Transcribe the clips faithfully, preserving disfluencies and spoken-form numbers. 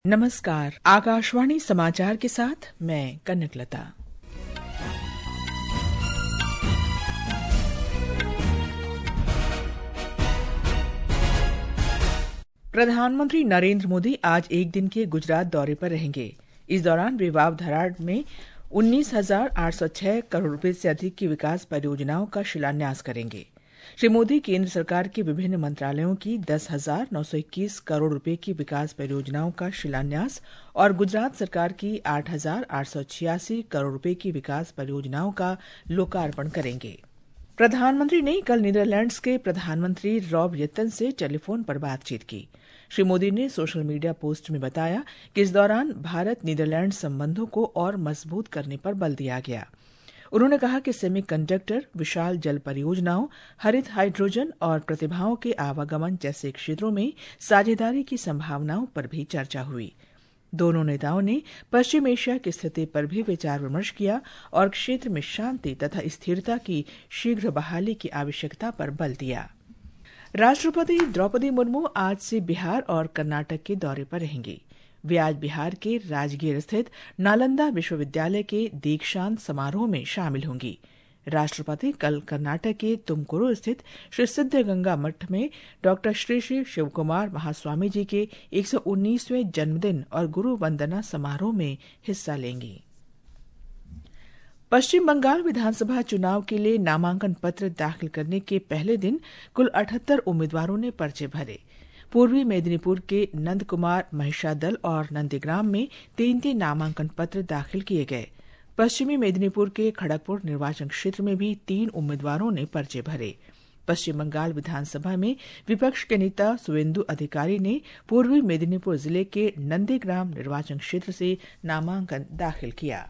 नमस्कार, आकाशवाणी समाचार के साथ मैं कनकलता। प्रधानमंत्री नरेंद्र मोदी आज एक दिन के गुजरात दौरे पर रहेंगे। इस दौरान वे वावधराड में उन्नीस हजार आठ सौ छह करोड़ रुपए से अधिक की विकास परियोजनाओं का शिलान्यास करेंगे। श्री मोदी केंद्र सरकार के विभिन्न मंत्रालयों की दस हजार नौ सौ इक्कीस करोड़ रुपए की विकास परियोजनाओं का शिलान्यास और गुजरात सरकार की आठ हजार आठ सौ छियासी करोड़ रुपए की विकास परियोजनाओं का लोकार्पण करेंगे। प्रधानमंत्री ने कल नीदरलैंड्स के प्रधानमंत्री रॉब येतन से टेलीफोन पर बातचीत की। श्री मोदी ने सोशल मीडिया पोस्ट में बताया कि इस दौरान भारत नीदरलैंड संबंधों को और मजबूत करने पर बल दिया गया। उन्होंने कहा कि सेमीकंडक्टर, विशाल जल परियोजनाओं, हरित हाइड्रोजन और प्रतिभाओं के आवागमन जैसे क्षेत्रों में साझेदारी की संभावनाओं पर भी चर्चा हुई। दोनों नेताओं ने पश्चिम एशिया की स्थिति पर भी विचार विमर्श किया और क्षेत्र में शांति तथा स्थिरता की शीघ्र बहाली की आवश्यकता पर बल दिया। राष्ट्रपति द्रौपदी मुर्मू आज से बिहार और कर्नाटक के दौरे पर रहेंगी। वे आज बिहार के राजगीर स्थित नालंदा विश्वविद्यालय के दीक्षांत समारोह में शामिल होंगी। राष्ट्रपति कल कर्नाटक के तुमकुरू स्थित श्री सिद्धगंगा मठ में डॉक्टर श्री श्री शिवकुमार महास्वामी जी के एक सौ उन्नीसवें जन्मदिन और गुरु वंदना समारोह में हिस्सा लेंगी। पश्चिम बंगाल विधानसभा चुनाव के लिए नामांकन पत्र दाखिल करने के पहले दिन कुल अठहत्तर उम्मीदवारों ने पर्चे भरे। पूर्वी मेदिनीपुर के नंद कुमार महिषादल और नंदीग्राम में तीन तीन नामांकन पत्र दाखिल किए गए। पश्चिमी मेदिनीपुर के खड़गपुर निर्वाचन क्षेत्र में भी तीन उम्मीदवारों ने पर्चे भरे। पश्चिम बंगाल विधानसभा में विपक्ष के नेता सुवेंदु अधिकारी ने पूर्वी मेदिनीपुर जिले के नंदीग्राम निर्वाचन क्षेत्र से नामांकन दाखिल किया।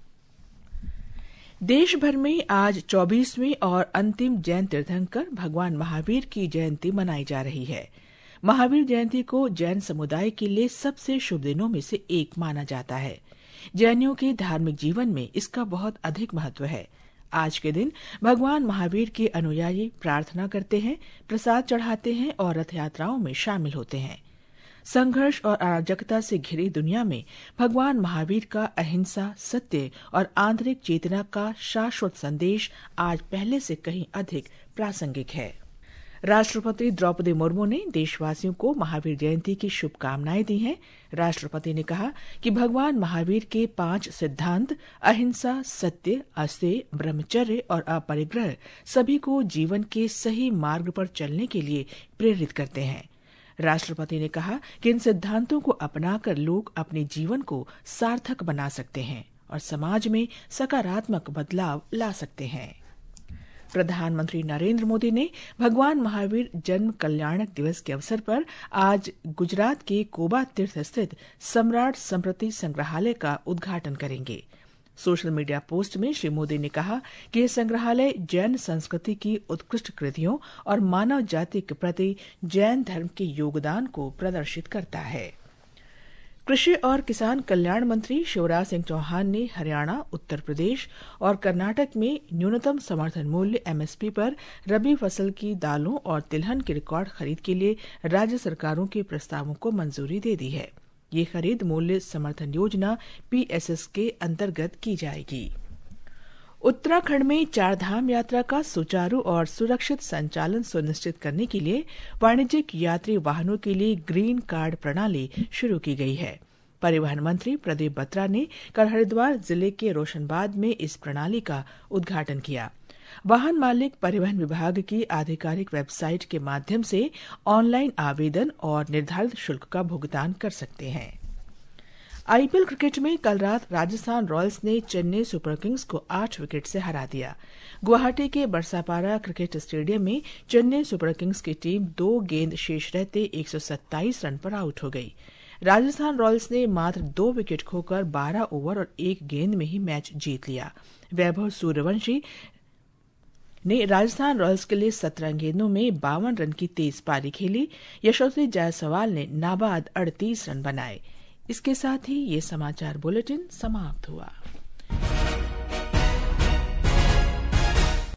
देश भर में आज चौबीसवीं और अंतिम जैन तीर्थंकर भगवान महावीर की जयंती मनाई जा रही है। महावीर जयंती को जैन समुदाय के लिए सबसे शुभ दिनों में से एक माना जाता है। जैनियों के धार्मिक जीवन में इसका बहुत अधिक महत्व है। आज के दिन भगवान महावीर के अनुयायी प्रार्थना करते हैं, प्रसाद चढ़ाते हैं और रथ यात्राओं में शामिल होते हैं। संघर्ष और अराजकता से घिरी दुनिया में भगवान महावीर का अहिंसा, सत्य और आंतरिक चेतना का शाश्वत संदेश आज पहले से कहीं अधिक प्रासंगिक है। राष्ट्रपति द्रौपदी मुर्मू ने देशवासियों को महावीर जयंती की शुभकामनाएं दी हैं। राष्ट्रपति ने कहा कि भगवान महावीर के पांच सिद्धांत अहिंसा, सत्य, अस्तेय, ब्रह्मचर्य और अपरिग्रह सभी को जीवन के सही मार्ग पर चलने के लिए प्रेरित करते हैं। राष्ट्रपति ने कहा कि इन सिद्धांतों को अपनाकर लोग अपने जीवन को सार्थक बना सकते हैं और समाज में सकारात्मक बदलाव ला सकते हैं। प्रधानमंत्री नरेंद्र मोदी ने भगवान महावीर जन्म कल्याणक दिवस के अवसर पर आज गुजरात के कोबा तीर्थ स्थित सम्राट स्मृति संग्रहालय का उद्घाटन करेंगे। सोशल मीडिया पोस्ट में श्री मोदी ने कहा कि यह संग्रहालय जैन संस्कृति की उत्कृष्ट कृतियों और मानव जाति के प्रति जैन धर्म के योगदान को प्रदर्शित करता है। कृषि और किसान कल्याण मंत्री शिवराज सिंह चौहान ने हरियाणा, उत्तर प्रदेश और कर्नाटक में न्यूनतम समर्थन मूल्य एमएसपी पर रबी फसल की दालों और तिलहन की रिकॉर्ड खरीद के लिए राज्य सरकारों के प्रस्तावों को मंजूरी दे दी है। ये खरीद मूल्य समर्थन योजना पीएसएस के अंतर्गत की जाएगी। उत्तराखंड में चारधाम यात्रा का सुचारू और सुरक्षित संचालन सुनिश्चित करने के लिए वाणिज्यिक यात्री वाहनों के लिए ग्रीन कार्ड प्रणाली शुरू की गई है। परिवहन मंत्री प्रदीप बत्रा ने कल हरिद्वार जिले के रोशनबाद में इस प्रणाली का उद्घाटन किया। वाहन मालिक परिवहन विभाग की आधिकारिक वेबसाइट के माध्यम से ऑनलाइन आवेदन और निर्धारित शुल्क का भुगतान कर सकते हैं। आईपीएल क्रिकेट में कल रात राजस्थान रॉयल्स ने चेन्नई सुपर किंग्स को आठ विकेट से हरा दिया। गुवाहाटी के बरसापारा क्रिकेट स्टेडियम में चेन्नई सुपर किंग्स की टीम दो गेंद शेष रहते एक सौ सत्ताईस रन पर आउट हो गई। राजस्थान रॉयल्स ने मात्र दो विकेट खोकर बारह ओवर और एक गेंद में ही मैच जीत लिया। वैभव सूर्यवंशी ने राजस्थान रॉयल्स के लिए सत्रह गेंदों में बावन रन की तेज पारी खेली। यशस्वी जायसवाल ने नाबाद अड़तीस रन बनाए। इसके साथ ही ये समाचार बुलेटिन समाप्त हुआ।